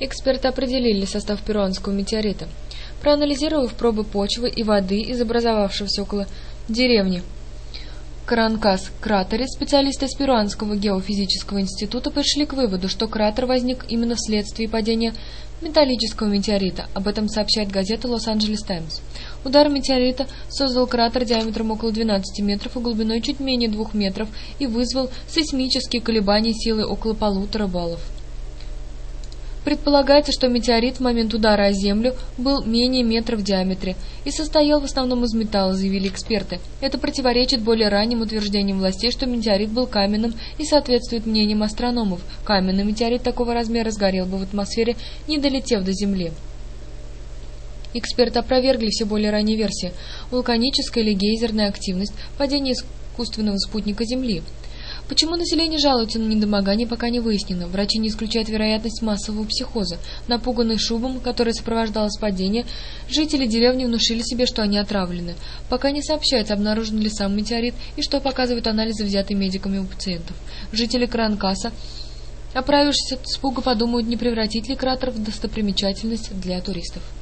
Эксперты определили состав перуанского метеорита. Проанализировав пробы почвы и воды из образовавшегося около деревни Каранкас-кратере, специалисты из Перуанского геофизического института пришли к выводу, что кратер возник именно вследствие падения металлического метеорита. Об этом сообщает газета «Лос-Анджелес Таймс». Удар метеорита создал кратер диаметром около 12 метров и глубиной чуть менее 2 метров и вызвал сейсмические колебания силой около 1,5 баллов. Предполагается, что метеорит в момент удара о Землю был менее метра в диаметре и состоял в основном из металла, заявили эксперты. Это противоречит более ранним утверждениям властей, что метеорит был каменным, и соответствует мнениям астрономов. Каменный метеорит такого размера сгорел бы в атмосфере, не долетев до Земли. Эксперты опровергли все более ранние версии: вулканическая или гейзерная активность, падение искусственного спутника Земли. Почему население жалуется на недомогание, пока не выяснено. Врачи не исключают вероятность массового психоза. Напуганные шумом, которое сопровождалось падением, жители деревни внушили себе, что они отравлены. Пока не сообщается, обнаружен ли сам метеорит и что показывают анализы, взятые медиками у пациентов. Жители Каранкаса, оправившись от испуга, подумают, не превратить ли кратер в достопримечательность для туристов.